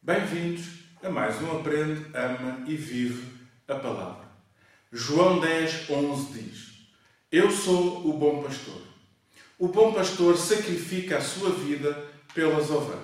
Bem-vindos a mais um Aprende, Ama e Vive a Palavra. João 10, 11 diz: Eu sou o bom pastor. O bom pastor sacrifica a sua vida pelas ovelhas.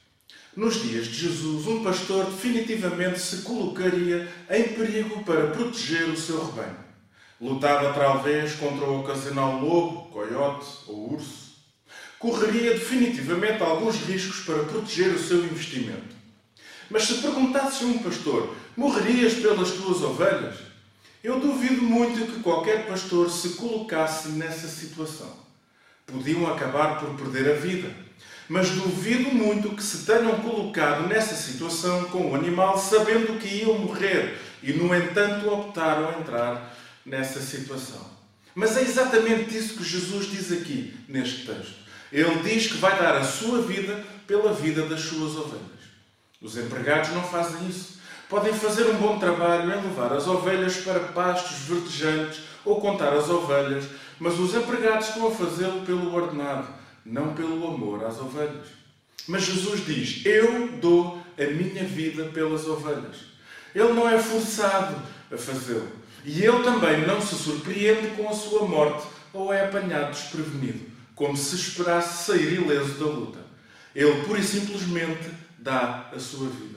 Nos dias de Jesus, um pastor definitivamente se colocaria em perigo para proteger o seu rebanho. Lutava talvez contra o ocasional lobo, coiote ou urso. Correria definitivamente alguns riscos para proteger o seu investimento. Mas se perguntasses a um pastor: morrerias pelas tuas ovelhas? Eu duvido muito que qualquer pastor se colocasse nessa situação. Podiam acabar por perder a vida, mas duvido muito que se tenham colocado nessa situação com o animal sabendo que iam morrer e, no entanto, optaram a entrar nessa situação. Mas é exatamente isso que Jesus diz aqui, neste texto. Ele diz que vai dar a sua vida pela vida das suas ovelhas. Os empregados não fazem isso. Podem fazer um bom trabalho em levar as ovelhas para pastos verdejantes ou contar as ovelhas, mas os empregados estão a fazê-lo pelo ordenado, não pelo amor às ovelhas. Mas Jesus diz: eu dou a minha vida pelas ovelhas. Ele não é forçado a fazê-lo. E ele também não se surpreende com a sua morte ou é apanhado desprevenido, como se esperasse sair ileso da luta. Ele pura e simplesmente dá a sua vida.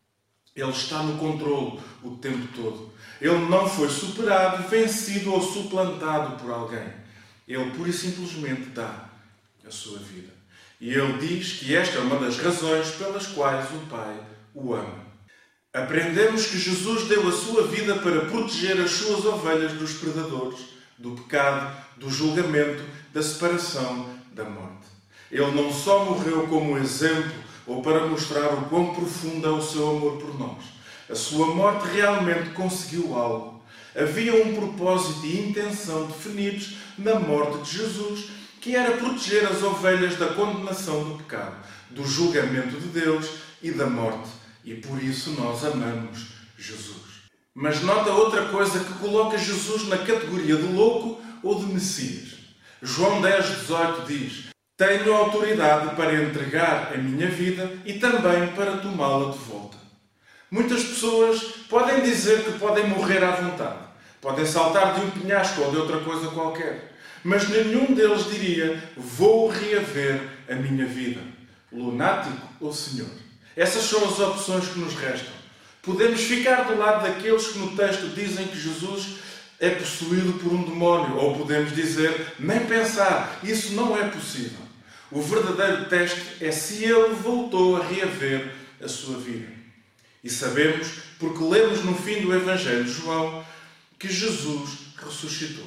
Ele está no controle o tempo todo. Ele não foi superado, vencido ou suplantado por alguém. Ele pura e simplesmente dá a sua vida. E ele diz que esta é uma das razões pelas quais o Pai o ama. Aprendemos que Jesus deu a sua vida para proteger as suas ovelhas dos predadores, do pecado, do julgamento, da separação, da morte. Ele não só morreu como exemplo ou para mostrar o quão profundo é o seu amor por nós. A sua morte realmente conseguiu algo. Havia um propósito e intenção definidos na morte de Jesus, que era proteger as ovelhas da condenação do pecado, do julgamento de Deus e da morte. E por isso nós amamos Jesus. Mas nota outra coisa que coloca Jesus na categoria de louco ou de Messias. João 10, 18 diz: tenho autoridade para entregar a minha vida e também para tomá-la de volta. Muitas pessoas podem dizer que podem morrer à vontade. Podem saltar de um penhasco ou de outra coisa qualquer. Mas nenhum deles diria: vou reaver a minha vida. Lunático ou Senhor? Essas são as opções que nos restam. Podemos ficar do lado daqueles que no texto dizem que Jesus é possuído por um demónio. Ou podemos dizer: nem pensar, isso não é possível. O verdadeiro teste é se ele voltou a reaver a sua vida. E sabemos, porque lemos no fim do Evangelho de João, que Jesus ressuscitou.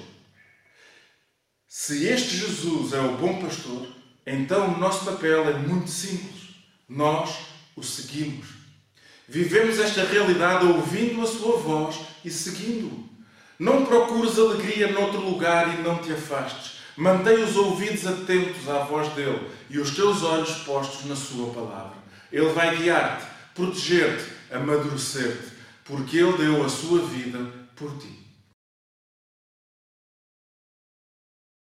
Se este Jesus é o bom pastor, então o nosso papel é muito simples. Nós o seguimos. Vivemos esta realidade ouvindo a sua voz e seguindo-o. Não procures alegria noutro lugar e não te afastes. Mantém os ouvidos atentos à voz dele e os teus olhos postos na sua palavra. Ele vai guiar-te, proteger-te, amadurecer-te, porque ele deu a sua vida por ti.